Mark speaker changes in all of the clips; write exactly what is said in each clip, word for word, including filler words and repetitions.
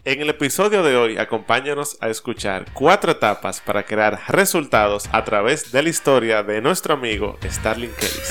Speaker 1: En el episodio de hoy, acompáñanos a escuchar cuatro etapas para crear resultados a través de la historia de nuestro amigo Starling Kellis.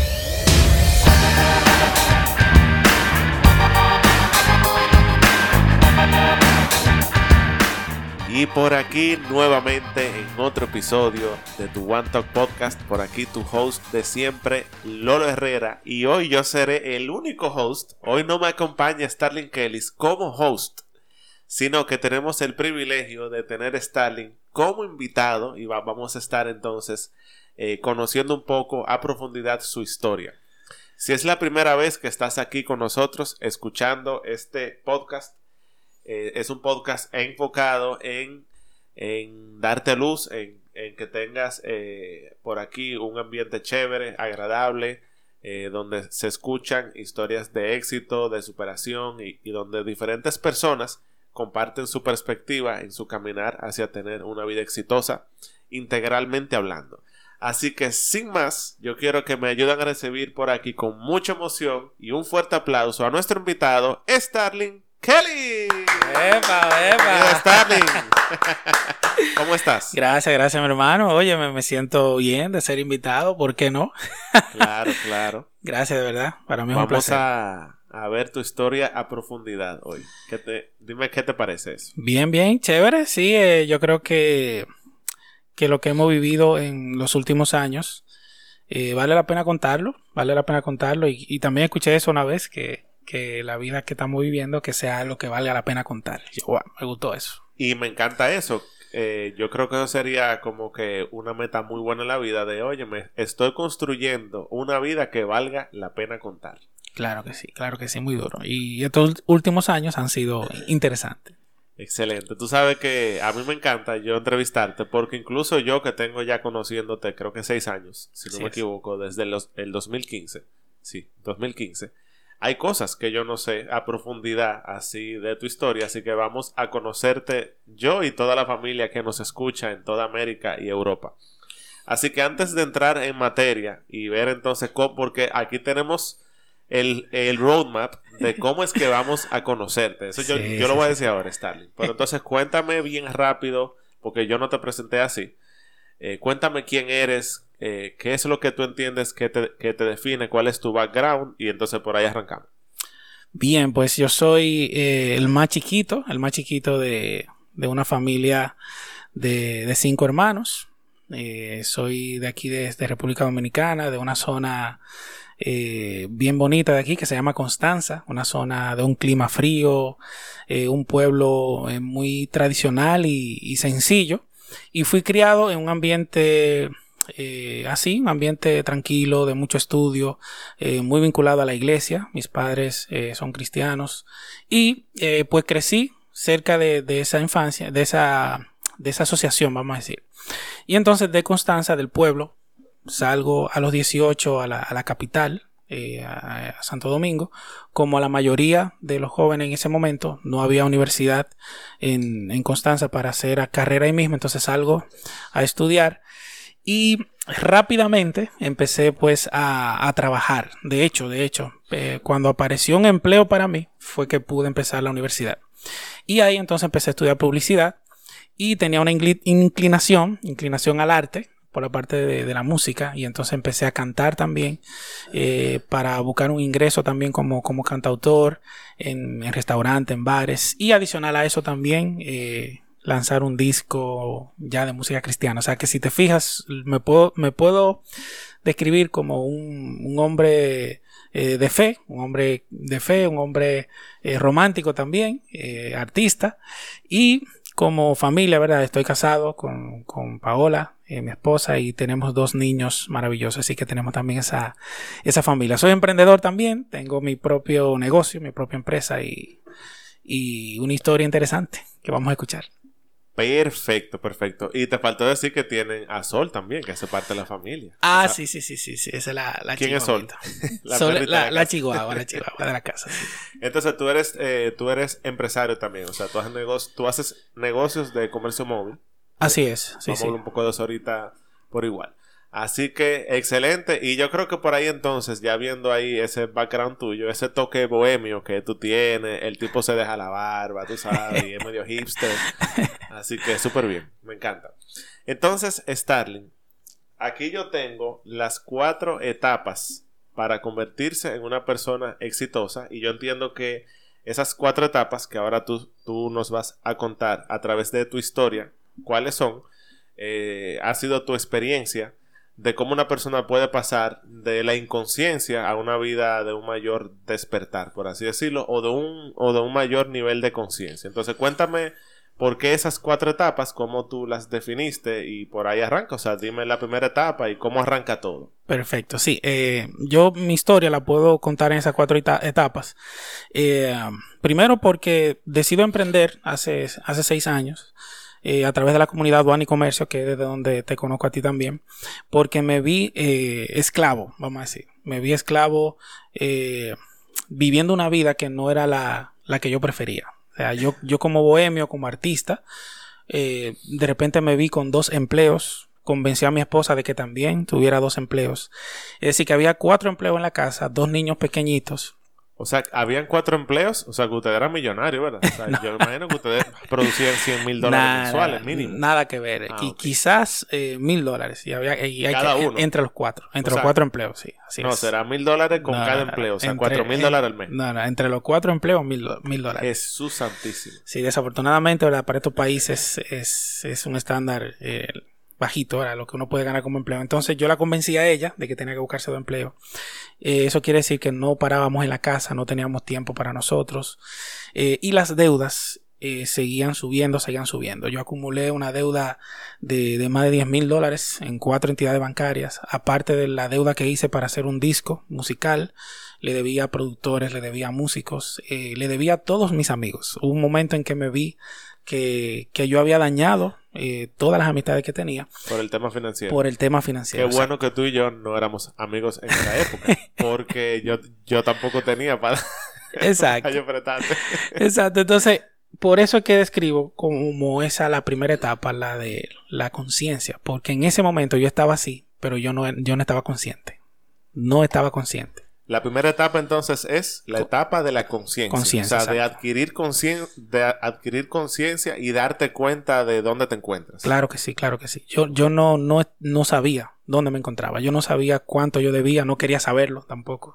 Speaker 1: Y por aquí nuevamente en otro episodio de tu One Talk Podcast, por aquí tu host de siempre, Lolo Herrera, y hoy yo seré el único host. Hoy no me acompaña Starling Kellis como host, sino que tenemos el privilegio de tener a Starling como invitado y va, vamos a estar entonces eh, conociendo un poco a profundidad su historia. Si es la primera vez que estás aquí con nosotros escuchando este podcast, eh, es un podcast enfocado en, en darte luz, en, en que tengas eh, por aquí un ambiente chévere, agradable, eh, donde se escuchan historias de éxito, de superación y, y donde diferentes personas comparten su perspectiva en su caminar hacia tener una vida exitosa, integralmente hablando. Así que sin más, yo quiero que me ayuden a recibir por aquí con mucha emoción y un fuerte aplauso a nuestro invitado, Starling Kellis.
Speaker 2: ¡Epa, epa!
Speaker 1: Starling. ¿Cómo estás?
Speaker 2: Gracias, gracias, mi hermano. Oye, me, me siento bien de ser invitado, ¿por qué no?
Speaker 1: Claro, claro.
Speaker 2: Gracias, de verdad. Para mí es
Speaker 1: Vamos
Speaker 2: un placer.
Speaker 1: a... a ver tu historia a profundidad hoy. ¿Qué te, dime qué te parece eso.
Speaker 2: Bien, bien, chévere. Sí, eh, yo creo que, que lo que hemos vivido en los últimos años eh, vale la pena contarlo. Vale la pena contarlo. Y, y también escuché eso una vez, que, que la vida que estamos viviendo, que sea algo que valga la pena contar. Yo, wow, me gustó eso.
Speaker 1: Y me encanta eso. Eh, yo creo que eso sería como que una meta muy buena en la vida de, oye, me estoy construyendo una vida que valga la pena contar.
Speaker 2: Claro que sí, claro que sí, muy duro. Y estos últimos años han sido interesantes.
Speaker 1: Excelente. Tú sabes que a mí me encanta yo entrevistarte porque incluso yo que tengo ya conociéndote creo que seis años, si no
Speaker 2: Sí
Speaker 1: me
Speaker 2: es.
Speaker 1: equivoco, desde los, el dos mil quince. Sí, dos mil quince. Hay cosas que yo no sé a profundidad así de tu historia, así que vamos a conocerte yo y toda la familia que nos escucha en toda América y Europa. Así que antes de entrar en materia y ver entonces cómo, porque aquí tenemos El, el roadmap de cómo es que vamos a conocerte. Eso yo,
Speaker 2: Sí,
Speaker 1: yo
Speaker 2: sí,
Speaker 1: lo voy a
Speaker 2: sí.
Speaker 1: decir ahora, Starling. Pero entonces cuéntame bien rápido, porque yo no te presenté así. Eh, cuéntame quién eres, eh, qué es lo que tú entiendes que te, que te define, cuál es tu background, y entonces por ahí arrancamos.
Speaker 2: Bien, pues yo soy eh, el más chiquito, el más chiquito de, de una familia de, de cinco hermanos. Eh, soy de aquí, de, de República Dominicana, de una zona eh, bien bonita de aquí que se llama Constanza, una zona de un clima frío, eh, un pueblo eh, muy tradicional y, y sencillo. Y fui criado en un ambiente eh, así, un ambiente tranquilo, de mucho estudio, eh, muy vinculado a la iglesia. Mis padres eh, son cristianos y eh, pues crecí cerca de, de esa infancia, de esa, de esa asociación, vamos a decir. Y entonces de Constanza, del pueblo, salgo a los dieciocho a la, a la capital, eh, a, a Santo Domingo. Como la mayoría de los jóvenes en ese momento, no había universidad en, en Constanza para hacer carrera ahí mismo, entonces salgo a estudiar y rápidamente empecé pues a, a trabajar. De hecho, de hecho, eh, cuando apareció un empleo para mí fue que pude empezar la universidad. Y ahí entonces empecé a estudiar publicidad y tenía una incli- inclinación, inclinación al arte, por la parte de, de la música, y entonces empecé a cantar también eh, para buscar un ingreso también como, como cantautor en, en restaurantes, en bares, y adicional a eso también eh, lanzar un disco ya de música cristiana. O sea que si te fijas, me puedo, me puedo describir como un, un hombre eh, de fe, un hombre de fe, un hombre eh, romántico también, eh, artista, y como familia, ¿verdad? Estoy casado con, con Paola, eh, mi esposa, y tenemos dos niños maravillosos, así que tenemos también esa, esa familia. Soy emprendedor también, tengo mi propio negocio, mi propia empresa y, y una historia interesante que vamos a escuchar.
Speaker 1: Perfecto, perfecto. Y te faltó decir que tienen a Sol también, que hace parte de la familia.
Speaker 2: Ah,
Speaker 1: Esa...
Speaker 2: sí, sí, sí, sí, sí, esa es la, la
Speaker 1: ¿Quién es Sol?
Speaker 2: la, Sol, la, la, la chihuahua, la chihuahua de la casa. Sí.
Speaker 1: Entonces tú eres, eh, tú eres empresario también, o sea, tú haces, negocio, tú haces negocios de comercio móvil.
Speaker 2: Así es, sí,
Speaker 1: Vamos
Speaker 2: sí.
Speaker 1: a hablar un poco de eso ahorita por igual. Así que excelente, y yo creo que por ahí entonces, ya viendo ahí ese background tuyo, ese toque bohemio que tú tienes, el tipo se deja la barba, tú sabes, y es medio hipster, así que súper bien, me encanta. Entonces, Starling, aquí yo tengo las cuatro etapas para convertirse en una persona exitosa, y yo entiendo que esas cuatro etapas que ahora tú, tú nos vas a contar a través de tu historia, ¿cuáles son? Eh, ha sido tu experiencia de cómo una persona puede pasar de la inconsciencia a una vida de un mayor despertar, por así decirlo, o de un, o de un mayor nivel de conciencia. Entonces, cuéntame por qué esas cuatro etapas, cómo tú las definiste y por ahí arranca. O sea, dime la primera etapa y cómo arranca todo.
Speaker 2: Perfecto, sí. Eh, yo mi historia la puedo contar en esas cuatro eta- etapas. Eh, primero porque decido emprender hace, hace seis años. Eh, a través de la comunidad Aduana y Comercio, que es desde donde te conozco a ti también, porque me vi eh, esclavo, vamos a decir, me vi esclavo eh, viviendo una vida que no era la, la que yo prefería. O sea, yo, yo como bohemio, como artista, eh, de repente me vi con dos empleos, convencí a mi esposa de que también tuviera dos empleos, es decir, que había cuatro empleos en la casa, dos niños pequeñitos.
Speaker 1: O sea, habían cuatro empleos. O sea, que ustedes eran millonarios, ¿verdad? O sea, no. Yo me imagino que ustedes producían cien mil dólares nada, mensuales, mínimo.
Speaker 2: Nada que ver. Ah, y okay. Quizás eh, mil dólares. Y había, y hay cada que, uno. Entre los cuatro. Entre o los sea, cuatro empleos, sí. Así
Speaker 1: no,
Speaker 2: es.
Speaker 1: será mil dólares con no, cada no, empleo. O sea, entre, cuatro mil dólares al mes.
Speaker 2: No, no. Entre los cuatro empleos, mil, mil dólares.
Speaker 1: Jesús santísimo.
Speaker 2: Sí, desafortunadamente, ¿verdad? Para estos países es, es un estándar eh, bajito, ¿verdad? Lo que uno puede ganar como empleo. Entonces yo la convencí a ella de que tenía que buscarse de empleo. Eh, eso quiere decir que no parábamos en la casa, no teníamos tiempo para nosotros. Eh, y las deudas eh, seguían subiendo, seguían subiendo. Yo acumulé una deuda de, de más de diez mil dólares en cuatro entidades bancarias. Aparte de la deuda que hice para hacer un disco musical, le debía a productores, le debía a músicos, eh, le debía a todos mis amigos. Hubo un momento en que me vi que, que yo había dañado eh, todas las amistades que tenía.
Speaker 1: Por el tema financiero.
Speaker 2: Por el tema financiero.
Speaker 1: Qué bueno que tú y yo no éramos amigos en esa época. Porque yo, yo tampoco tenía para...
Speaker 2: Exacto.
Speaker 1: para yo prestarte.
Speaker 2: Exacto. Entonces, por eso es que describo como esa la primera etapa, la de la conciencia. Porque en ese momento yo estaba así, pero yo no, yo no estaba consciente. No estaba consciente.
Speaker 1: La primera etapa entonces es la etapa de la conciencia.
Speaker 2: Conciencia.
Speaker 1: O sea, de adquirir conciencia, de adquirir conciencia y darte cuenta de dónde te encuentras.
Speaker 2: Claro que sí, claro que sí. Yo, yo no, no, no sabía dónde me encontraba. Yo no sabía cuánto yo debía, no quería saberlo tampoco.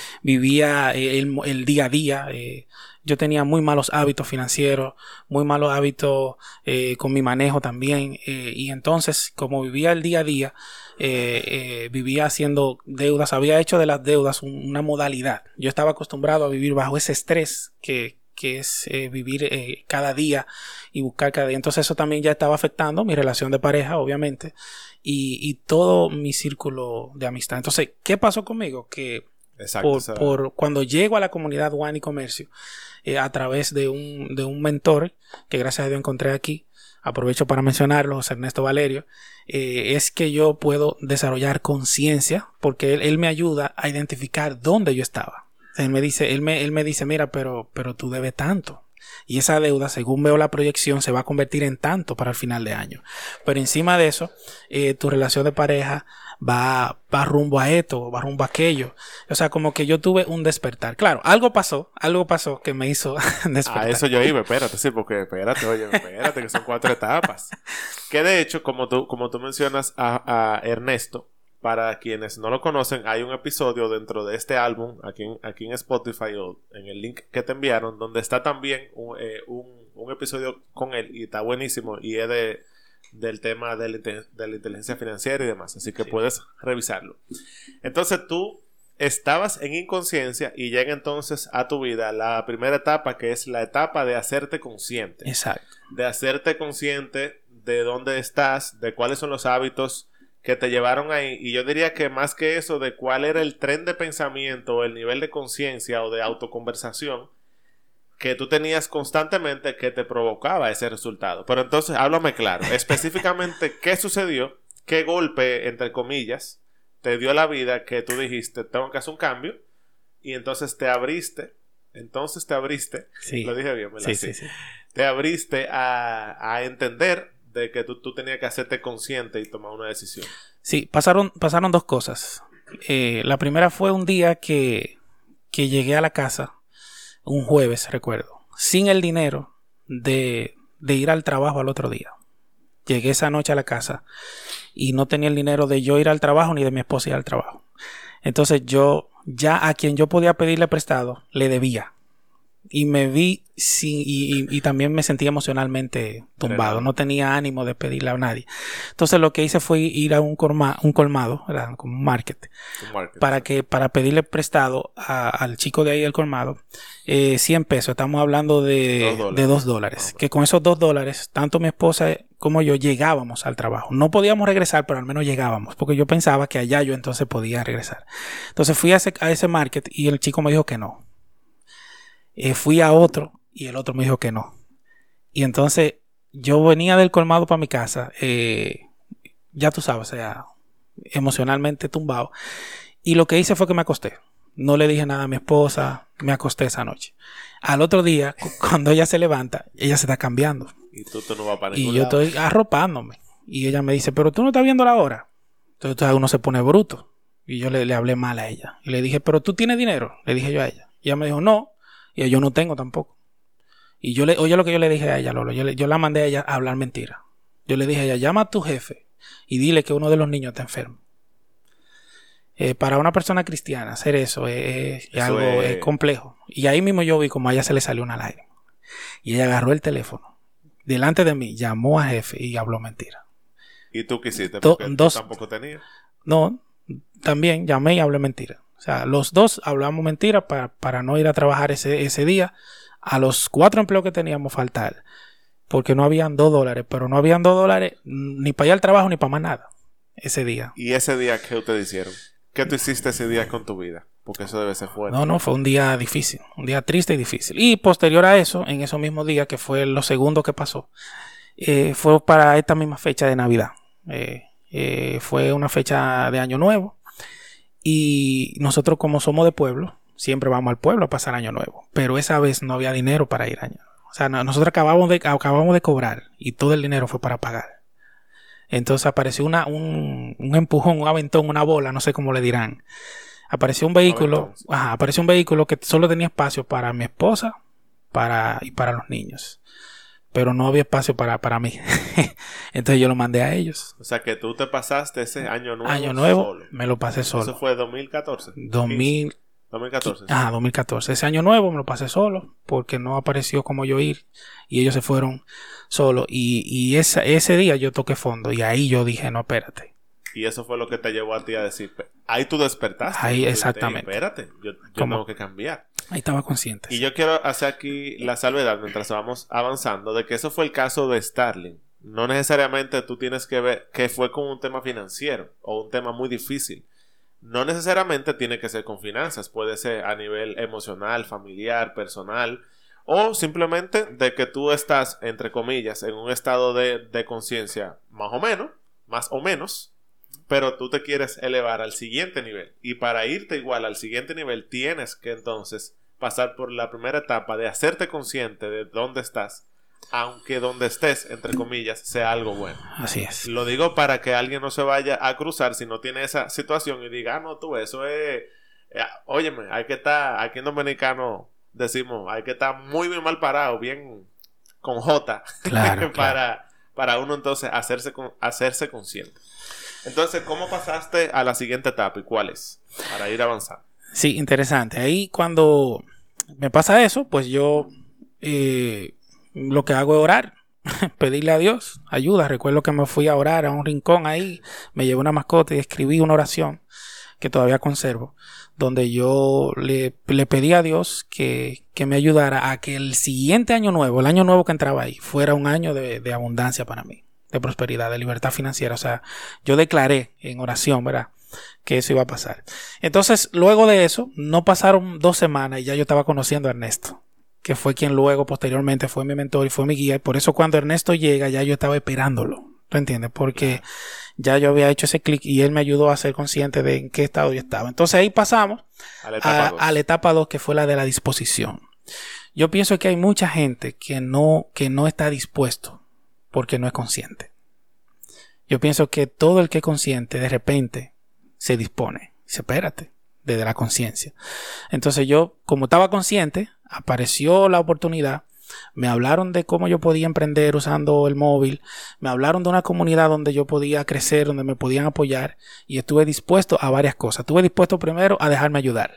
Speaker 2: Vivía el, el día a día. Eh, yo tenía muy malos hábitos financieros, muy malos hábitos eh, con mi manejo también. Eh, y entonces, como vivía el día a día, Eh, eh, vivía haciendo deudas, había hecho de las deudas un, una modalidad. Yo estaba acostumbrado a vivir bajo ese estrés que, que es eh, vivir eh, cada día y buscar cada día. Entonces eso también ya estaba afectando mi relación de pareja, obviamente, y, y todo mi círculo de amistad. Entonces, ¿qué pasó conmigo? Que Exacto, por, o sea... por cuando llego a la comunidad Aduana y Comercio, eh, a través de un, de un mentor que gracias a Dios encontré aquí, aprovecho para mencionarlo, José Ernesto Valerio, eh, es que yo puedo desarrollar conciencia porque él, él me ayuda a identificar dónde yo estaba. Él me dice, él me, él me dice, mira, pero, pero tú debes tanto. Y esa deuda, según veo la proyección, se va a convertir en tanto para el final de año. Pero encima de eso, eh, tu relación de pareja va, va rumbo a esto, va rumbo a aquello. O sea, como que yo tuve un despertar. Claro, algo pasó, algo pasó que me hizo despertar.
Speaker 1: A eso yo iba, espérate, sí, porque espérate, oye, espérate, que son cuatro etapas. Que de hecho, como tú, como tú mencionas a, a Ernesto, para quienes no lo conocen, hay un episodio dentro de este álbum, aquí en, aquí en Spotify o en el link que te enviaron, donde está también un, eh, un, un episodio con él y está buenísimo y es de, del tema de la, de la inteligencia financiera y demás, así que sí, puedes revisarlo. Entonces tú estabas en inconsciencia y llega entonces a tu vida la primera etapa, que es la etapa de hacerte consciente.
Speaker 2: Exacto.
Speaker 1: De hacerte consciente de dónde estás, de cuáles son los hábitos que te llevaron ahí, y yo diría que más que eso, de cuál era el tren de pensamiento o el nivel de conciencia o de autoconversación que tú tenías constantemente que te provocaba ese resultado. Pero entonces, háblame claro, específicamente qué sucedió, qué golpe, entre comillas, te dio la vida que tú dijiste, tengo que hacer un cambio, y entonces te abriste, entonces te abriste,
Speaker 2: sí.
Speaker 1: Lo dije bien, ¿verdad?
Speaker 2: Sí, sí, sí.
Speaker 1: Te abriste a, a entender de que tú, tú tenías que hacerte consciente y tomar una decisión.
Speaker 2: Sí, pasaron, pasaron dos cosas. Eh, la primera fue un día que, que llegué a la casa, un jueves, recuerdo, sin el dinero de, de ir al trabajo al otro día. Llegué esa noche a la casa y no tenía el dinero de yo ir al trabajo ni de mi esposa ir al trabajo. Entonces yo, ya a quien yo podía pedirle prestado, le debía. Y me vi sin, y, y, y también me sentí emocionalmente tumbado. No tenía ánimo de pedirle a nadie. Entonces lo que hice fue ir a un, colma, un colmado, ¿verdad? Como un market, un market para sí. que para pedirle prestado a, al chico de ahí del colmado eh, cien pesos. Estamos hablando de dos dólares. De dos dólares. No, que con esos dos dólares, tanto mi esposa como yo llegábamos al trabajo. No podíamos regresar, pero al menos llegábamos. Porque yo pensaba que allá yo entonces podía regresar. Entonces fui a ese, a ese market y el chico me dijo que no. Eh, fui a otro y el otro me dijo que no. Y entonces yo venía del colmado para mi casa, eh, ya tú sabes, o sea, emocionalmente tumbado. Y lo que hice fue que me acosté. No le dije nada a mi esposa, me acosté esa noche. Al otro día, cuando ella se levanta, ella se está cambiando.
Speaker 1: Y tú, tú no vas para
Speaker 2: Y
Speaker 1: ningún
Speaker 2: yo
Speaker 1: lado.
Speaker 2: estoy arropándome. Y ella me dice, pero tú no estás viendo la hora. Entonces uno se pone bruto. Y yo le, le hablé mal a ella. Y le dije, pero tú tienes dinero. Le dije yo a ella. Y ella me dijo, no. Y yo no tengo tampoco. Y yo le, oye lo que yo le dije a ella, Lolo. Yo, le, yo la mandé a ella a hablar mentira. Yo le dije a ella, llama a tu jefe y dile que uno de los niños está enfermo. Eh, para una persona cristiana hacer eso es, es eso algo es... Es complejo. Y ahí mismo yo vi como a ella se le salió una lágrima. Y ella agarró el teléfono delante de mí, llamó a jefe y habló mentira.
Speaker 1: ¿Y tú qué hiciste? Porque Do, dos, tú tampoco tenías.
Speaker 2: No, también llamé y hablé mentira. O sea, los dos hablamos mentira para, para no ir a trabajar ese, ese día. A los cuatro empleos que teníamos faltar. Porque no habían dos dólares. Pero no habían dos dólares ni para ir al trabajo ni para más nada. Ese día.
Speaker 1: ¿Y ese día qué ustedes hicieron? ¿Qué tú hiciste ese día con tu vida? Porque eso debe ser fuerte.
Speaker 2: No, no, fue un día difícil. Un día triste y difícil. Y posterior a eso, en esos mismos días, que fue lo segundo que pasó, eh, fue para esta misma fecha de Navidad. Eh, eh, fue una fecha de Año Nuevo. Y nosotros, como somos de pueblo, siempre vamos al pueblo a pasar Año Nuevo. Pero esa vez no había dinero para ir Año Nuevo. O sea, no, nosotros acabamos de, acabamos de cobrar y todo el dinero fue para pagar. Entonces apareció una, un, un empujón, un aventón, una bola, no sé cómo le dirán. Apareció un vehículo, ajá, apareció un vehículo que solo tenía espacio para mi esposa para, y para los niños. Pero no había espacio para, para mí. Entonces yo lo mandé a ellos.
Speaker 1: O sea que tú te pasaste ese año nuevo
Speaker 2: Año nuevo
Speaker 1: solo.
Speaker 2: Me lo pasé solo.
Speaker 1: ¿Eso fue dos mil catorce?
Speaker 2: dos mil
Speaker 1: catorce.
Speaker 2: Ajá, dos mil catorce. Ese año nuevo me lo pasé solo porque no apareció como yo ir y ellos se fueron solos. Y, y esa, ese día yo toqué fondo y ahí yo dije, no, espérate.
Speaker 1: Y eso fue lo que te llevó a ti a decir, ahí tú despertaste.
Speaker 2: Ahí, exactamente.
Speaker 1: Dijiste, espérate, yo, yo tengo que cambiar.
Speaker 2: Ahí estaba consciente.
Speaker 1: Y yo quiero hacer aquí la salvedad mientras vamos avanzando de que eso fue el caso de Starling. No necesariamente tú tienes que ver que fue con un tema financiero o un tema muy difícil. No necesariamente tiene que ser con finanzas. Puede ser a nivel emocional, familiar, personal. O simplemente de que tú estás, entre comillas, en un estado de, de conciencia más o menos, más o menos, pero tú te quieres elevar al siguiente nivel. Y para irte igual al siguiente nivel, tienes que entonces pasar por la primera etapa de hacerte consciente de dónde estás, aunque donde estés, entre comillas, sea algo bueno.
Speaker 2: Así es.
Speaker 1: Lo digo para que alguien no se vaya a cruzar si no tiene esa situación y diga, ah, no, tú, eso es... Eh, óyeme, hay que estar, aquí en Dominicano decimos, hay que estar muy bien mal parado, bien con J,
Speaker 2: claro,
Speaker 1: para,
Speaker 2: claro.
Speaker 1: para uno entonces hacerse, hacerse consciente. Entonces, ¿cómo pasaste a la siguiente etapa y cuál es? Para ir avanzando.
Speaker 2: Sí, interesante. Ahí cuando me pasa eso, pues yo eh, lo que hago es orar, pedirle a Dios ayuda. Recuerdo que me fui a orar a un rincón ahí, me llevé una mascota y escribí una oración que todavía conservo, donde yo le, le pedí a Dios que, que me ayudara a que el siguiente año nuevo, el año nuevo que entraba ahí, fuera un año de, de abundancia para mí, de prosperidad, de libertad financiera. O sea, yo declaré en oración, ¿verdad?, que eso iba a pasar. Entonces, luego de eso, no pasaron dos semanas y ya yo estaba conociendo a Ernesto, que fue quien luego, posteriormente, fue mi mentor y fue mi guía. Y por eso cuando Ernesto llega, ya yo estaba esperándolo. ¿Tú entiendes? Porque claro, ya yo había hecho ese clic y él me ayudó a ser consciente de en qué estado yo estaba. Entonces ahí pasamos a la etapa dos, a la etapa dos, que fue la de la disposición. Yo pienso que hay mucha gente que no, que no está dispuesto porque no es consciente. Yo pienso que todo el que es consciente de repente se dispone. Dice, espérate, desde la conciencia. Entonces yo, como estaba consciente, apareció la oportunidad. Me hablaron de cómo yo podía emprender usando el móvil. Me hablaron de una comunidad donde yo podía crecer, donde me podían apoyar. Y estuve dispuesto a varias cosas. Estuve dispuesto primero a dejarme ayudar.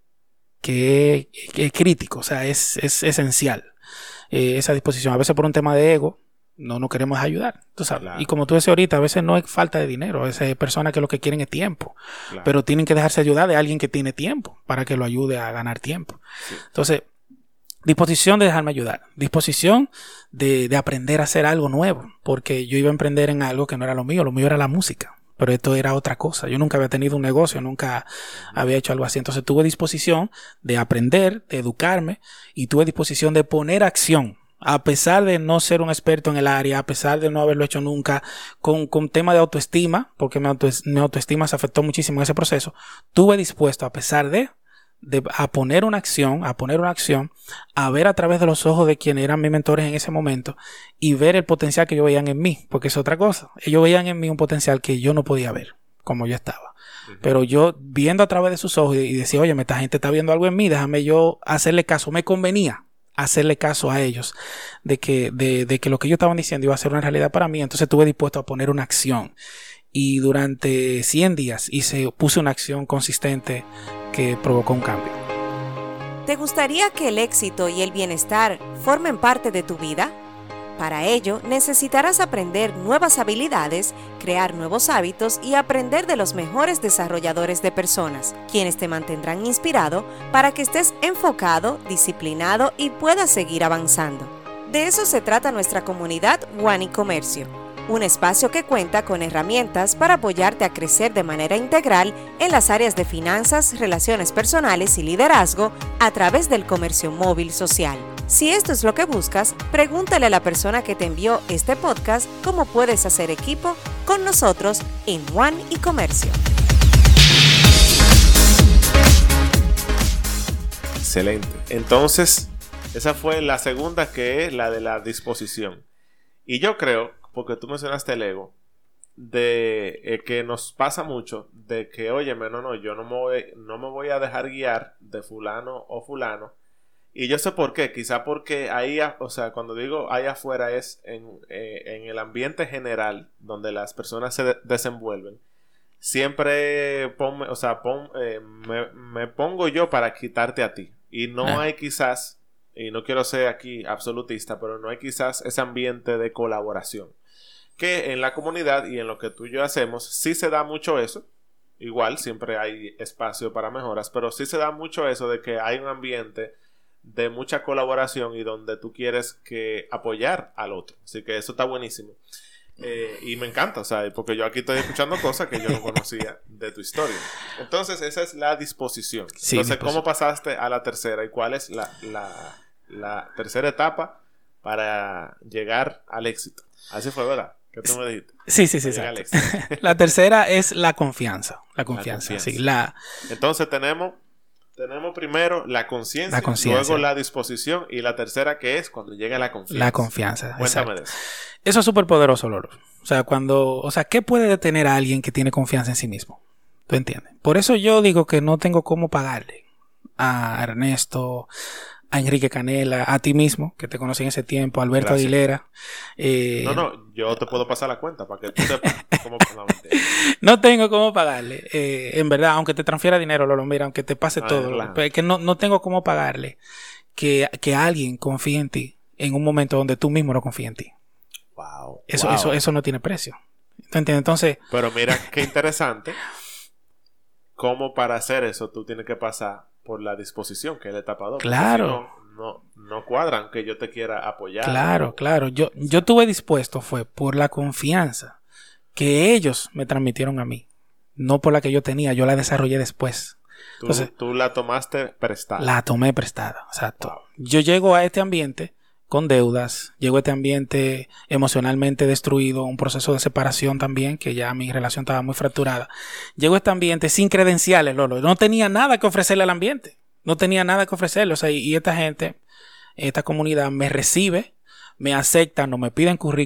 Speaker 2: Que es, que es crítico, o sea, es, es esencial. Eh, esa disposición. A veces por un tema de ego, no nos queremos ayudar. Tú sabes. Claro. Y como tú decías ahorita, a veces no es falta de dinero. A veces hay personas que lo que quieren es tiempo. Claro. Pero tienen que dejarse ayudar de alguien que tiene tiempo para que lo ayude a ganar tiempo. Sí. Entonces, disposición de dejarme ayudar. Disposición de, de aprender a hacer algo nuevo. Porque yo iba a emprender en algo que no era lo mío. Lo mío era la música. Pero esto era otra cosa. Yo nunca había tenido un negocio. Nunca había hecho algo así. Entonces tuve disposición de aprender, de educarme. Y tuve disposición de poner acción. A pesar de no ser un experto en el área. A pesar de no haberlo hecho nunca. Con, con tema de autoestima. Porque mi, auto, mi autoestima se afectó muchísimo en ese proceso. Tuve dispuesto, a pesar de... De, a poner una acción, a poner una acción, a ver a través de los ojos de quienes eran mis mentores en ese momento y ver el potencial que ellos veían en mí, porque es otra cosa. Ellos veían en mí un potencial que yo no podía ver, como yo estaba. Uh-huh. Pero yo viendo a través de sus ojos y, y decía, oye, esta gente está viendo algo en mí, déjame yo hacerle caso. Me convenía hacerle caso a ellos de que, de, de que lo que ellos estaban diciendo iba a ser una realidad para mí. Entonces estuve dispuesto a poner una acción. Y durante cien días hice, puse una acción consistente que provocó un cambio.
Speaker 3: ¿Te gustaría que el éxito y el bienestar formen parte de tu vida? Para ello, necesitarás aprender nuevas habilidades, crear nuevos hábitos y aprender de los mejores desarrolladores de personas, quienes te mantendrán inspirado para que estés enfocado, disciplinado y puedas seguir avanzando. De eso se trata nuestra comunidad One e-Comercio. Un espacio que cuenta con herramientas para apoyarte a crecer de manera integral en las áreas de finanzas, relaciones personales y liderazgo a través del comercio móvil social. Si esto es lo que buscas, pregúntale a la persona que te envió este podcast cómo puedes hacer equipo con nosotros en One e-Comercio.
Speaker 1: Excelente. Entonces, esa fue la segunda, que es la de la disposición. Y yo creo, porque tú mencionaste el ego, de eh, que nos pasa mucho, de que, óyeme, no, no, yo no me, voy, no me voy a dejar guiar de fulano o fulano. Y yo sé por qué, quizá porque ahí, o sea, cuando digo ahí afuera es en, eh, en el ambiente general donde las personas se de- desenvuelven. Siempre ponme, o sea, pon, eh, me, me pongo yo para quitarte a ti. Y no ah. hay quizás, y no quiero ser aquí absolutista, pero no hay quizás ese ambiente de colaboración. Que en la comunidad y en lo que tú y yo hacemos, sí se da mucho eso. Igual, siempre hay espacio para mejoras, pero sí se da mucho eso de que hay un ambiente de mucha colaboración y donde tú quieres que apoyar al otro. Así que eso está buenísimo. Eh, y me encanta, o sea, porque yo aquí estoy escuchando cosas que yo no conocía de tu historia. Entonces, esa es la disposición. Sí, Entonces, disposición. ¿Cómo pasaste a la tercera? ¿Y cuál es la, la, la tercera etapa para llegar al éxito? Así fue, ¿verdad? ¿Qué tú me dijiste?
Speaker 2: Sí, sí, sí. La tercera es la confianza. La confianza, la confianza. Sí. La...
Speaker 1: Entonces, tenemos... Tenemos primero la conciencia, luego la disposición y la tercera, que es cuando llega la confianza.
Speaker 2: La confianza.
Speaker 1: Cuéntame de eso.
Speaker 2: Eso es súper poderoso, Lolo. O sea, cuando, o sea, ¿qué puede detener a alguien que tiene confianza en sí mismo? ¿Tú entiendes? Por eso yo digo que no tengo cómo pagarle a Ernesto, a Enrique Canela, a ti mismo, que te conocí en ese tiempo, a Alberto Gracias. Aguilera. Eh,
Speaker 1: no, no, yo te puedo pasar la cuenta para que tú sepas cómo no,
Speaker 2: no tengo cómo pagarle. Eh, en verdad, aunque te transfiera dinero, Lolo, mira, aunque te pase ah, todo, claro. Pero es que no, no tengo cómo pagarle que, que alguien confíe en ti en un momento donde tú mismo no confías en ti.
Speaker 1: Wow.
Speaker 2: Eso,
Speaker 1: wow.
Speaker 2: eso, eso no tiene precio. ¿Te entiendes? Entonces.
Speaker 1: Pero mira qué interesante. Cómo para hacer eso tú tienes que pasar por la disposición, que es la etapa dos.
Speaker 2: Claro.
Speaker 1: Si no, no, no cuadran que yo te quiera apoyar.
Speaker 2: Claro, claro. Yo, yo estuve dispuesto fue por la confianza que ellos me transmitieron a mí. No por la que yo tenía. Yo la desarrollé después.
Speaker 1: Tú,
Speaker 2: Entonces,
Speaker 1: tú la tomaste prestada.
Speaker 2: La tomé prestada, exacto. Wow. Yo llego a este ambiente con deudas. Llego a este ambiente emocionalmente destruido. Un proceso de separación también, que ya mi relación estaba muy fracturada. Llego a este ambiente sin credenciales, Lolo. No tenía nada que ofrecerle al ambiente. No tenía nada que ofrecerle. O sea, y, y esta gente, esta comunidad me recibe, me acepta, no me piden currículum.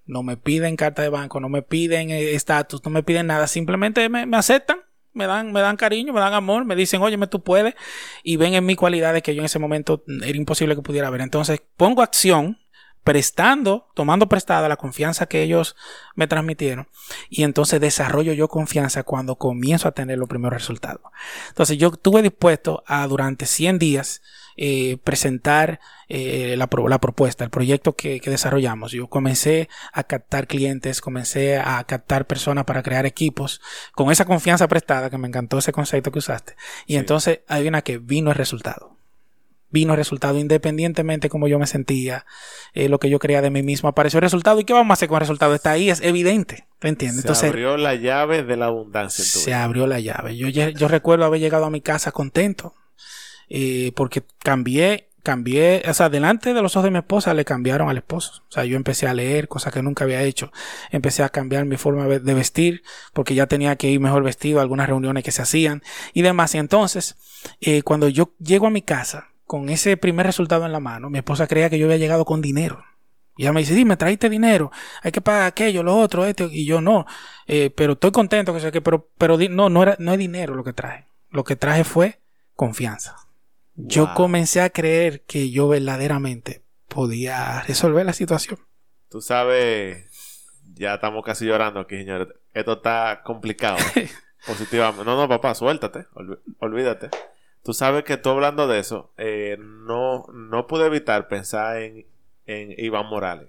Speaker 2: No me piden carta de banco, no me piden estatus, no me piden nada. Simplemente me, me aceptan, me dan, me dan cariño, me dan amor, me dicen, óyeme, tú puedes. Y ven en mí cualidades que yo en ese momento era imposible que pudiera ver. Entonces pongo acción, prestando, tomando prestada la confianza que ellos me transmitieron, y entonces desarrollo yo confianza cuando comienzo a tener los primeros resultados. Entonces yo estuve dispuesto a durante cien días eh, presentar eh, la, la propuesta, el proyecto que, que desarrollamos. Yo comencé a captar clientes, comencé a captar personas para crear equipos con esa confianza prestada, que me encantó ese concepto que usaste, y sí. Entonces hay una que vino el resultado. Vino el resultado independientemente como yo me sentía, eh, lo que yo creía de mí mismo. Apareció el resultado. ¿Y qué vamos a hacer con el resultado? Está ahí, es evidente. ¿Te entiendes?
Speaker 1: Se
Speaker 2: Entonces,
Speaker 1: abrió la llave de la abundancia en tu
Speaker 2: Se
Speaker 1: vida.
Speaker 2: abrió la llave. Yo, yo recuerdo haber llegado a mi casa contento. Eh, porque cambié, cambié, o sea, delante de los ojos de mi esposa le cambiaron al esposo. O sea, yo empecé a leer cosas que nunca había hecho. Empecé a cambiar mi forma de vestir porque ya tenía que ir mejor vestido a algunas reuniones que se hacían y demás. Y entonces, eh, cuando yo llego a mi casa, con ese primer resultado en la mano, mi esposa creía que yo había llegado con dinero. Y ella me dice, dime, ¿traíste dinero? Hay que pagar aquello, lo otro, esto. Y yo, no. Eh, pero estoy contento, que sé que, pero, pero no, no era, no es dinero lo que traje. Lo que traje fue confianza. Wow. Yo comencé a creer que yo verdaderamente podía resolver la situación.
Speaker 1: Tú sabes, ya estamos casi llorando aquí, señores. Esto está complicado. Positivamente. No, no, papá, suéltate. Olv- olvídate. Tú sabes que tú hablando de eso, eh, no, no pude evitar pensar en, en Iván Morales.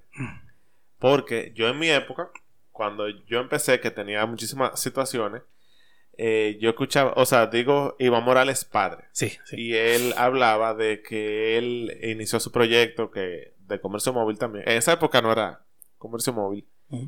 Speaker 1: Porque yo en mi época, cuando yo empecé, que tenía muchísimas situaciones, eh, yo escuchaba, o sea, digo Iván Morales padre.
Speaker 2: Sí, sí.
Speaker 1: Y él hablaba de que él inició su proyecto que de comercio móvil también. En esa época no era comercio móvil. Uh-huh.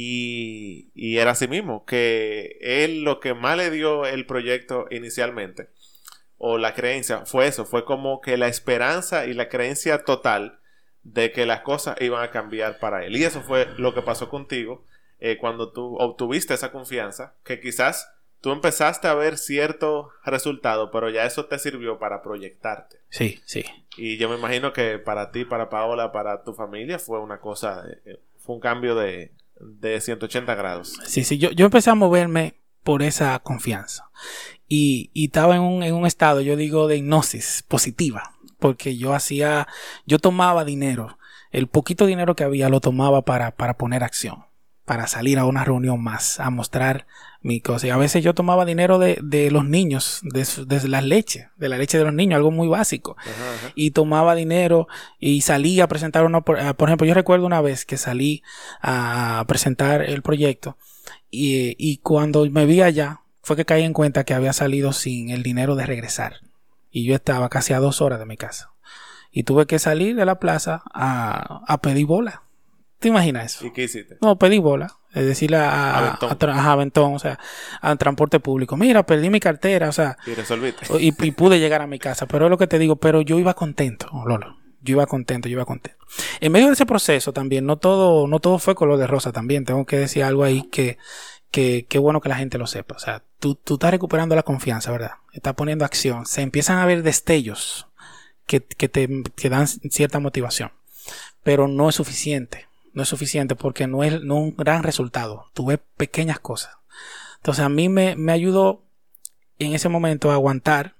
Speaker 1: Y, y era así mismo, que él lo que más le dio el proyecto inicialmente, o la creencia, fue eso, fue como que la esperanza y la creencia total de que las cosas iban a cambiar para él. Y eso fue lo que pasó contigo eh, cuando tú obtuviste esa confianza, que quizás tú empezaste a ver cierto resultado, pero ya eso te sirvió para proyectarte.
Speaker 2: Sí, sí.
Speaker 1: Y yo me imagino que para ti, para Paola, para tu familia fue una cosa, eh, fue un cambio de, de ciento ochenta grados.
Speaker 2: Sí, sí, yo, yo empecé a moverme por esa confianza. Y, y estaba en un, en un estado, yo digo, de hipnosis positiva, porque yo hacía, yo tomaba dinero, el poquito dinero que había lo tomaba para, para poner acción, para salir a una reunión más, a mostrar mi cosa. Y a veces yo tomaba dinero de, de los niños, de, de la leche, de la leche de los niños, algo muy básico. Ajá, ajá. Y tomaba dinero y salía a presentar uno, por, por ejemplo, yo recuerdo una vez que salí a presentar el proyecto y, y cuando me vi allá, fue que caí en cuenta que había salido sin el dinero de regresar. Y yo estaba casi a dos horas de mi casa. Y tuve que salir de la plaza a, a pedir bola. ¿Te imaginas eso?
Speaker 1: ¿Y qué hiciste?
Speaker 2: No, pedí bola. Es decir, a, a,
Speaker 1: Aventón.
Speaker 2: a, a, a Aventón, o sea, al transporte público. Mira, perdí mi cartera, o sea.
Speaker 1: Y resolviste.
Speaker 2: Y, y pude llegar a mi casa. Pero es lo que te digo, pero yo iba contento, Lolo. Yo iba contento, yo iba contento. En medio de ese proceso también, no todo, no todo fue color de rosa también. Tengo que decir algo ahí que... que qué bueno que la gente lo sepa. O sea, tú, tú estás recuperando la confianza, ¿verdad? Estás poniendo acción. Se empiezan a ver destellos que, que te que dan cierta motivación. Pero no es suficiente. No es suficiente porque no es, no es un gran resultado. Tú ves pequeñas cosas. Entonces a mí me, me ayudó en ese momento a aguantar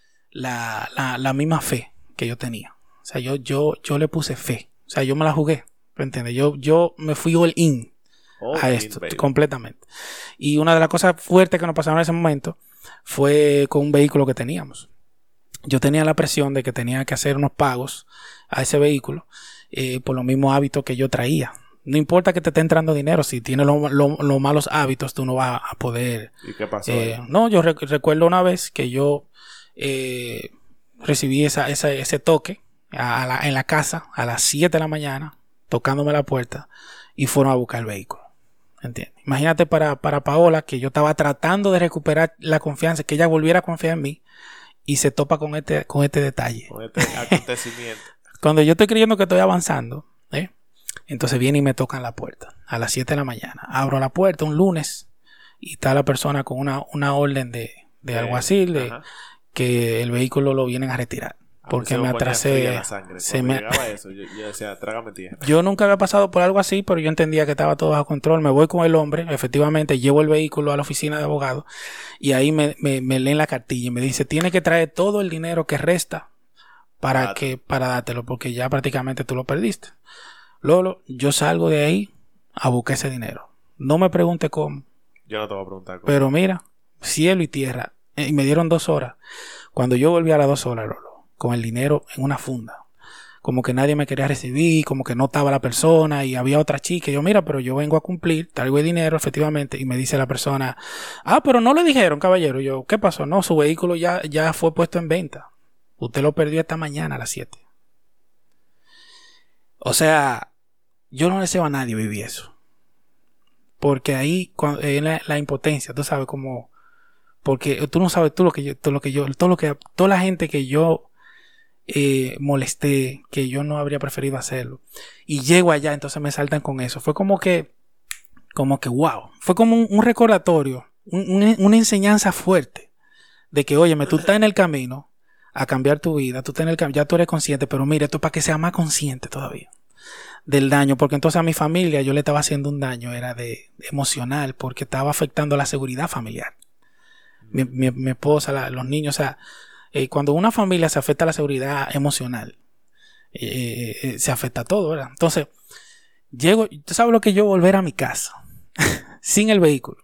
Speaker 2: la, la, la misma fe que yo tenía. O sea, yo, yo, yo le puse fe. O sea, yo me la jugué. ¿Me entiendes? Yo, yo me fui all in. Oh, a esto, baby. Completamente. Y una de las cosas fuertes que nos pasaron en ese momento fue con un vehículo que teníamos. Yo tenía la presión de que tenía que hacer unos pagos a ese vehículo eh, por los mismos hábitos que yo traía. No importa que te esté entrando dinero, si tienes los lo, lo malos hábitos, tú no vas a poder.
Speaker 1: ¿Y qué pasó?
Speaker 2: Eh, no, yo rec- recuerdo una vez que yo eh, recibí esa, esa, ese toque a la, en la casa a las siete de la mañana, tocándome la puerta, y fueron a buscar el vehículo. ¿Entiendes? Imagínate para, para Paola, que yo estaba tratando de recuperar la confianza, que ella volviera a confiar en mí, y se topa con este, con este detalle.
Speaker 1: Con este acontecimiento.
Speaker 2: Cuando yo estoy creyendo que estoy avanzando, ¿eh? Entonces viene y me tocan la puerta a las siete de la mañana. Abro la puerta un lunes y está la persona con una, una orden de, de alguacil de, que el vehículo lo vienen a retirar. porque me atrasé.
Speaker 1: Se me llegaba eso, yo, yo decía, trágame tierra.
Speaker 2: Yo nunca había pasado por algo así, pero yo entendía que estaba todo bajo control. Me voy con el hombre, efectivamente, llevo el vehículo a la oficina de abogado y ahí me, me, me leen la cartilla y me dice, tiene que traer todo el dinero que resta para Date. que para dártelo, porque ya prácticamente tú lo perdiste. Lolo, yo salgo de ahí a buscar ese dinero. No me pregunte cómo.
Speaker 1: Yo no te voy a preguntar cómo.
Speaker 2: Pero mira, cielo y tierra. Y me dieron dos horas. Cuando yo volví a las dos horas, Lolo, con el dinero en una funda, como que nadie me quería recibir, como que no estaba la persona y había otra chica. Y yo, mira, pero yo vengo a cumplir, traigo el dinero, efectivamente. Y me dice la persona, ah, pero no le dijeron, caballero. Y yo, ¿qué pasó? No, su vehículo ya, ya fue puesto en venta. Usted lo perdió esta mañana a las siete. O sea, yo no deseo a nadie vivir eso. Porque ahí, cuando, eh, la, la impotencia, tú sabes, como... Porque tú no sabes tú lo que yo, todo lo que yo, todo lo que, toda la gente que yo eh, molesté, que yo no habría preferido hacerlo. Y llego allá, entonces me saltan con eso. Fue como que, como que wow. Fue como un, un recordatorio, un, un, una enseñanza fuerte de que, óyeme, tú estás en el camino a cambiar tu vida, tú estás en el camino, ya tú eres consciente, pero mira, esto es para que seas más consciente todavía del daño, porque entonces a mi familia yo le estaba haciendo un daño, era de, de emocional, porque estaba afectando la seguridad familiar. Mi, mi, mi esposa, la, los niños, o sea, eh, cuando una familia se afecta a la seguridad emocional, eh, eh, se afecta todo, ¿verdad? Entonces, llego, ¿tú sabes lo que yo volver a mi casa sin el vehículo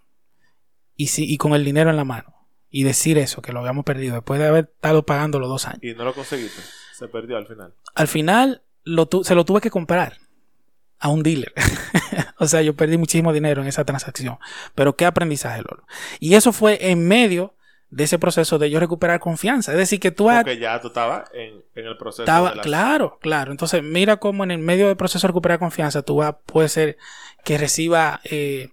Speaker 2: y, si, y con el dinero en la mano y decir eso, que lo habíamos perdido después de haber estado pagando los dos años?
Speaker 1: Y no lo conseguiste, se perdió al final.
Speaker 2: Al final lo tu, se lo tuve que comprar a un dealer. O sea, yo perdí muchísimo dinero en esa transacción. Pero qué aprendizaje, Lolo. Y eso fue en medio de ese proceso de yo recuperar confianza. Es decir, que tú...
Speaker 1: Porque has, ya tú estabas en, en el proceso.
Speaker 2: Estaba,
Speaker 1: de las...
Speaker 2: Claro, claro. Entonces, mira cómo en el medio del proceso de recuperar confianza tú vas, puede ser que reciba eh,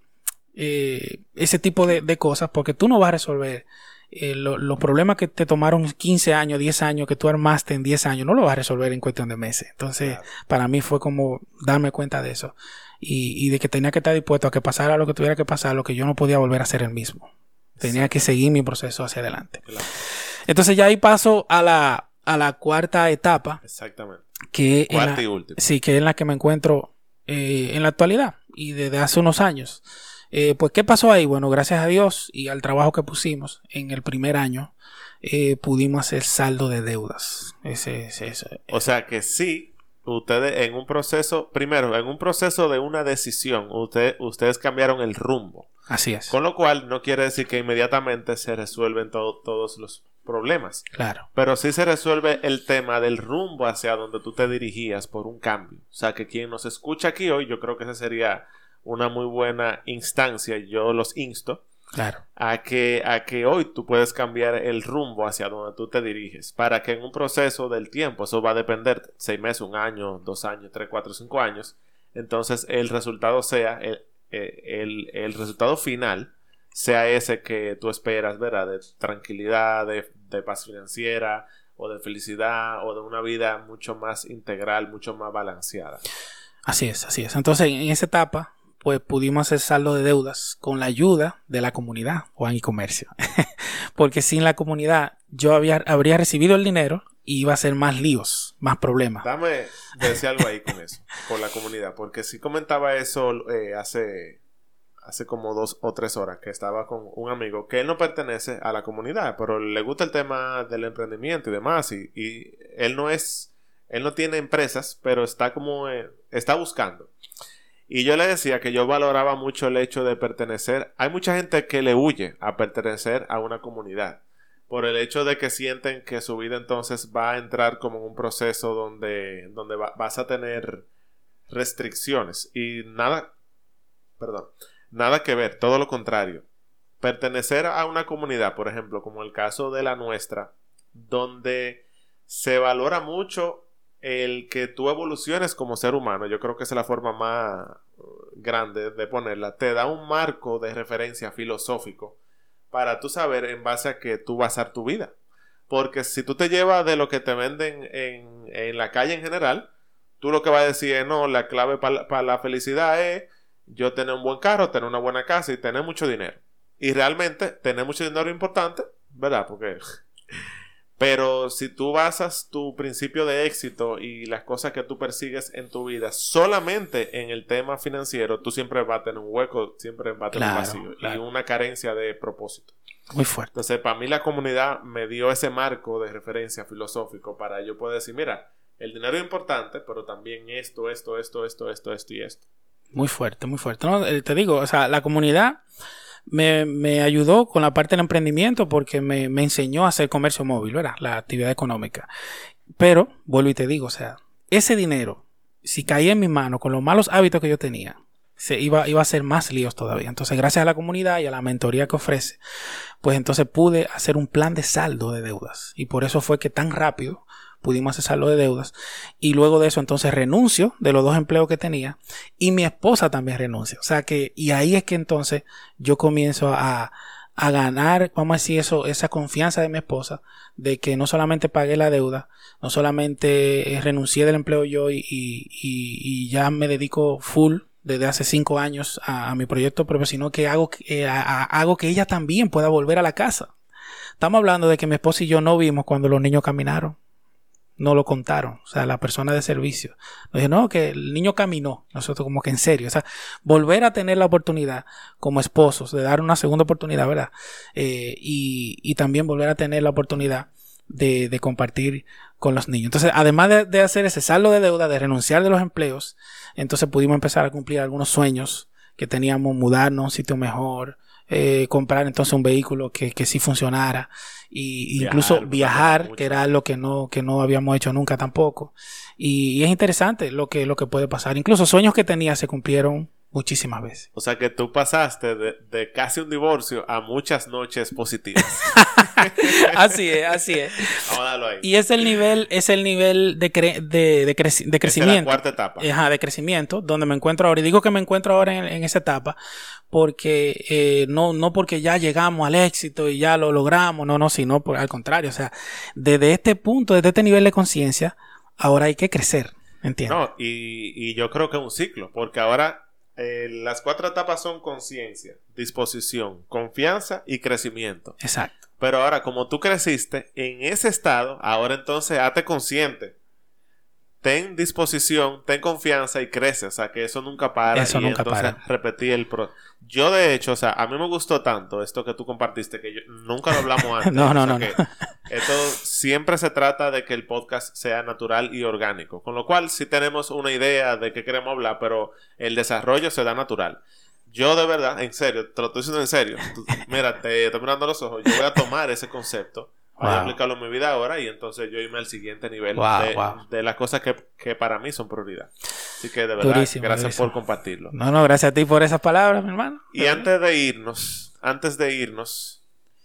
Speaker 2: eh, ese tipo de, de cosas, porque tú no vas a resolver eh, lo, los problemas que te tomaron quince años, diez años, que tú armaste en diez años, no lo vas a resolver en cuestión de meses. Entonces, claro, para mí fue como darme cuenta de eso. Y, y de que tenía que estar dispuesto a que pasara lo que tuviera que pasar, lo que yo no podía volver a hacer el mismo. Tenía sí. que seguir mi proceso hacia adelante. Claro. Entonces ya ahí paso a la, a la cuarta etapa.
Speaker 1: Exactamente.
Speaker 2: Que
Speaker 1: Cuarta
Speaker 2: la,
Speaker 1: y última.
Speaker 2: Sí, que es en la que me encuentro eh, en la actualidad y desde hace unos años. Eh, pues, ¿qué pasó ahí? Bueno, gracias a Dios y al trabajo que pusimos en el primer año, eh, pudimos hacer saldo de deudas. Ese, ese, ese.
Speaker 1: O sea que sí. Ustedes en un proceso, primero, en un proceso de una decisión, usted, ustedes cambiaron el rumbo.
Speaker 2: Así es.
Speaker 1: Con lo cual, no quiere decir que inmediatamente se resuelven to- todos los problemas.
Speaker 2: Claro.
Speaker 1: Pero sí se resuelve el tema del rumbo hacia donde tú te dirigías por un cambio. O sea, que quien nos escucha aquí hoy, yo creo que esa sería una muy buena instancia. Yo los insto.
Speaker 2: Claro.
Speaker 1: A que, a que hoy tú puedes cambiar el rumbo hacia donde tú te diriges. Para que en un proceso del tiempo, eso va a depender, seis meses, un año, dos años, tres, cuatro, cinco años. Entonces el resultado sea, el, el, el resultado final sea ese que tú esperas, ¿verdad? De tranquilidad, de, de paz financiera, o de felicidad, o de una vida mucho más integral, mucho más balanceada.
Speaker 2: Así es, así es. Entonces en esa etapa, pues pudimos hacer saldo de deudas con la ayuda de la comunidad, Juan y Comercio. Porque sin la comunidad yo había, habría recibido el dinero y iba a ser más líos, más problemas.
Speaker 1: Dame decir algo ahí con eso, por la comunidad. Porque sí comentaba eso eh, hace, hace como dos o tres horas, que estaba con un amigo que él no pertenece a la comunidad, pero le gusta el tema del emprendimiento y demás. Y, y él no es, él no tiene empresas, pero está como, eh, está buscando. Y yo le decía que yo valoraba mucho el hecho de pertenecer. Hay mucha gente que le huye a pertenecer a una comunidad por el hecho de que sienten que su vida entonces va a entrar como en un proceso donde, donde va, vas a tener restricciones. Y nada, perdón, nada que ver, todo lo contrario. Pertenecer a una comunidad, por ejemplo, como el caso de la nuestra, donde se valora mucho el que tú evoluciones como ser humano, yo creo que esa es la forma más grande de ponerla, te da un marco de referencia filosófico para tú saber en base a que tú basar tu vida. Porque si tú te llevas de lo que te venden en, en la calle en general, tú lo que vas a decir es, no, la clave para pa la felicidad es yo tener un buen carro, tener una buena casa y tener mucho dinero. Y realmente tener mucho dinero es importante, ¿verdad? Porque... Pero si tú basas tu principio de éxito y las cosas que tú persigues en tu vida solamente en el tema financiero, tú siempre vas a tener un hueco, siempre vas a tener
Speaker 2: Claro,
Speaker 1: un vacío
Speaker 2: claro.
Speaker 1: y una carencia de propósito.
Speaker 2: Muy fuerte.
Speaker 1: Entonces, para mí la comunidad me dio ese marco de referencia filosófico para yo poder decir, mira, el dinero es importante, pero también esto, esto, esto, esto, esto, esto y esto.
Speaker 2: Muy fuerte, muy fuerte. No, eh, te digo, o sea, la comunidad me, me ayudó con la parte del emprendimiento porque me, me enseñó a hacer comercio móvil, ¿verdad? La actividad económica. Pero, vuelvo y te digo, o sea, ese dinero, si caía en mi mano con los malos hábitos que yo tenía, se iba, iba a ser más líos todavía. Entonces, gracias a la comunidad y a la mentoría que ofrece, pues entonces pude hacer un plan de saldo de deudas. Y por eso fue que tan rápido pudimos hacer saldo de deudas. Y luego de eso, entonces renuncio de los dos empleos que tenía. Y mi esposa también renuncia. O sea que, y ahí es que entonces yo comienzo a, a ganar, vamos a decir eso, esa confianza de mi esposa, de que no solamente pagué la deuda, no solamente eh, renuncié del empleo yo y, y, y, y ya me dedico full desde hace cinco años a, a mi proyecto propio, sino que hago, eh, a, a, hago que ella también pueda volver a la casa. Estamos hablando de que mi esposa y yo no vimos cuando los niños caminaron. No lo contaron, o sea, la persona de servicio nos dijo, no, que el niño caminó. Nosotros como que en serio, o sea, volver a tener la oportunidad como esposos de dar una segunda oportunidad, ¿verdad? Eh, y, y también volver a tener la oportunidad de, de compartir con los niños. Entonces, además de, de hacer ese saldo de deuda, de renunciar de los empleos, entonces pudimos empezar a cumplir algunos sueños que teníamos, mudarnos a un sitio mejor, eh, comprar entonces un vehículo que, que sí funcionara, y
Speaker 1: Viajar,
Speaker 2: incluso viajar,
Speaker 1: mucho.
Speaker 2: que era lo que no, que no habíamos hecho nunca tampoco. Y, y es interesante lo que, lo que puede pasar. Incluso sueños que tenía se cumplieron muchísimas veces.
Speaker 1: O sea que tú pasaste de, de casi un divorcio a muchas noches positivas.
Speaker 2: Así es, así es.
Speaker 1: Vamos a darlo ahí.
Speaker 2: Y es el nivel, es el nivel de, cre- de, de, creci- de crecimiento.
Speaker 1: Esa es la cuarta etapa.
Speaker 2: Ajá, de crecimiento, donde me encuentro ahora. Y digo que me encuentro ahora en, en esa etapa porque eh, no, no porque ya llegamos al éxito y ya lo logramos, no, no, sino por, al contrario. O sea, desde este punto, desde este nivel de conciencia, ahora hay que crecer, ¿entiendes?
Speaker 1: No, y, y yo creo que es un ciclo, porque ahora eh, las cuatro etapas son conciencia, disposición, confianza y crecimiento.
Speaker 2: Exacto.
Speaker 1: Pero ahora, como tú creciste en ese estado, ahora entonces hazte consciente. Ten disposición, ten confianza y crece. O sea, que eso nunca para.
Speaker 2: Eso
Speaker 1: y
Speaker 2: nunca
Speaker 1: entonces
Speaker 2: para.
Speaker 1: repetí el pro. Yo, de hecho, o sea, a mí me gustó tanto esto que tú compartiste, que yo, nunca lo hablamos antes.
Speaker 2: No, no,
Speaker 1: o sea,
Speaker 2: no,
Speaker 1: que
Speaker 2: no.
Speaker 1: Esto siempre se trata de que el podcast sea natural y orgánico. Con lo cual, sí tenemos una idea de qué queremos hablar, pero el desarrollo se da natural. Yo, de verdad, en serio, te lo estoy diciendo en serio. Tú, mira, te estoy mirando los ojos. Yo voy a tomar ese concepto, voy a
Speaker 2: Wow.
Speaker 1: aplicarlo en mi vida ahora y entonces yo irme al siguiente nivel
Speaker 2: Wow,
Speaker 1: de,
Speaker 2: wow.
Speaker 1: de las cosas que, que para mí son prioridad. Así que, de verdad,
Speaker 2: Durísimo,
Speaker 1: gracias
Speaker 2: durísimo.
Speaker 1: por compartirlo.
Speaker 2: No, no, gracias a ti por esas palabras, mi hermano.
Speaker 1: Y antes de irnos, antes de irnos,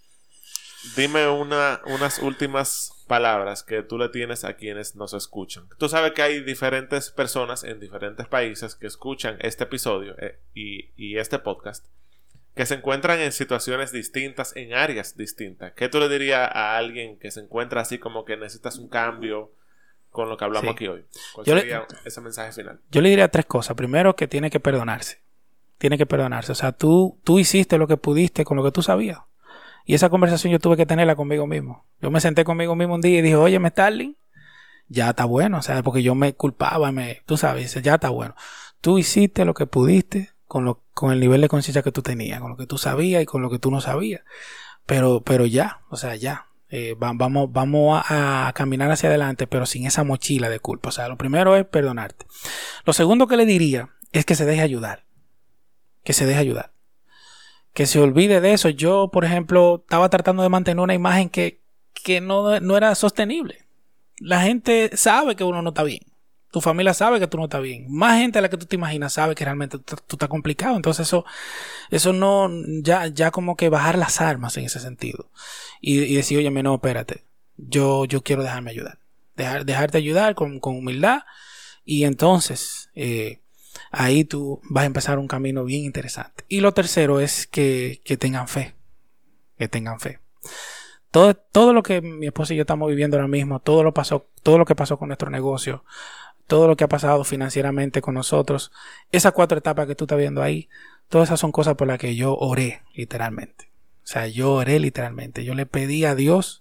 Speaker 1: dime una, unas últimas palabras que tú le tienes a quienes nos escuchan. Tú sabes que hay diferentes personas en diferentes países que escuchan este episodio eh, y, y este podcast, que se encuentran en situaciones distintas, en áreas distintas. ¿Qué tú le dirías a alguien que se encuentra así como que necesitas un cambio con lo que hablamos
Speaker 2: Sí.
Speaker 1: aquí hoy? ¿Cuál
Speaker 2: Yo le-
Speaker 1: sería ese mensaje final?
Speaker 2: Yo le diría tres cosas. Primero, que tiene que perdonarse. Tiene que perdonarse. O sea, tú, tú hiciste lo que pudiste con lo que tú sabías. Y esa conversación yo tuve que tenerla conmigo mismo. Yo me senté conmigo mismo un día y dije, oye, Starling, ya está bueno. O sea, porque yo me culpaba, me, tú sabes, ya está bueno. Tú hiciste lo que pudiste con lo, con el nivel de conciencia que tú tenías, con lo que tú sabías y con lo que tú no sabías. Pero, pero ya, o sea, ya. Eh, va- vamos, vamos a, a caminar hacia adelante, pero sin esa mochila de culpa. O sea, lo primero es perdonarte. Lo segundo que le diría es que se deje ayudar. Que se deje ayudar. Que se olvide de eso. Yo, por ejemplo, estaba tratando de mantener una imagen que, que no, no era sostenible. La gente sabe que uno no está bien. Tu familia sabe que tú no estás bien. Más gente a la que tú te imaginas sabe que realmente tú, tú estás complicado. Entonces eso, eso no, ya, ya como que bajar las armas en ese sentido. Y, y decir, oye, no, espérate. Yo, yo quiero dejarme ayudar. Dejar, dejarte ayudar con, con humildad. Y entonces, eh, ahí tú vas a empezar un camino bien interesante. Y lo tercero es que, que tengan fe. Que tengan fe. Todo, todo lo que mi esposa y yo estamos viviendo ahora mismo, todo lo pasó, todo lo que pasó con nuestro negocio, todo lo que ha pasado financieramente con nosotros, esas cuatro etapas que tú estás viendo ahí, todas esas son cosas por las que yo oré, literalmente. O sea, yo oré literalmente. Yo le pedí a Dios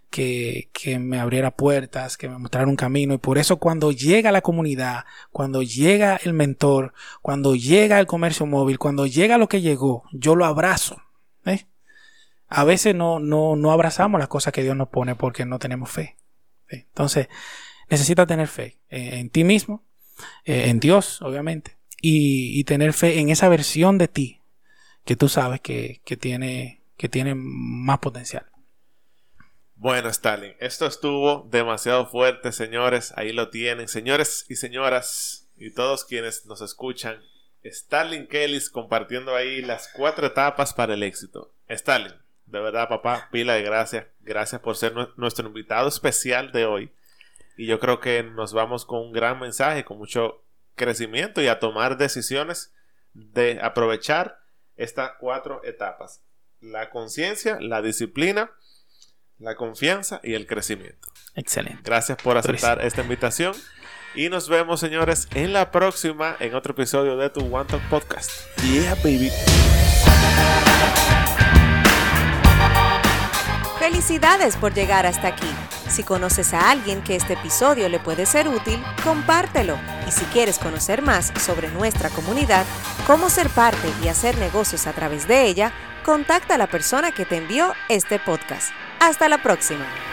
Speaker 2: que, que me abriera puertas, que me mostrara un camino. Y por eso cuando llega la comunidad, cuando llega el mentor, cuando llega el comercio móvil, cuando llega lo que llegó, yo lo abrazo. ¿eh? A veces no, no, no abrazamos las cosas que Dios nos pone porque no tenemos fe. ¿eh? Entonces, necesitas tener fe en, en ti mismo, eh, en Dios, obviamente, y, y tener fe en esa versión de ti que tú sabes que, que, tiene, que tiene más potencial.
Speaker 1: Bueno, Stalin, esto estuvo demasiado fuerte, señores. Ahí lo tienen. Señores y señoras, y todos quienes nos escuchan, Stalin Kellis compartiendo ahí las cuatro etapas para el éxito. Stalin, de verdad, papá, pila de gracias. Gracias por ser nu- nuestro invitado especial de hoy. Y yo creo que nos vamos con un gran mensaje, con mucho crecimiento y a tomar decisiones de aprovechar estas cuatro etapas: la conciencia, la disciplina, la confianza y el crecimiento.
Speaker 2: Excelente.
Speaker 1: Gracias por aceptar esta invitación. Y nos vemos, señores, en la próxima, en otro episodio de tu One Talk Podcast. Yeah, baby.
Speaker 3: Felicidades por llegar hasta aquí. Si conoces a alguien que este episodio le puede ser útil, compártelo. Y si quieres conocer más sobre nuestra comunidad, cómo ser parte y hacer negocios a través de ella, contacta a la persona que te envió este podcast. Hasta la próxima.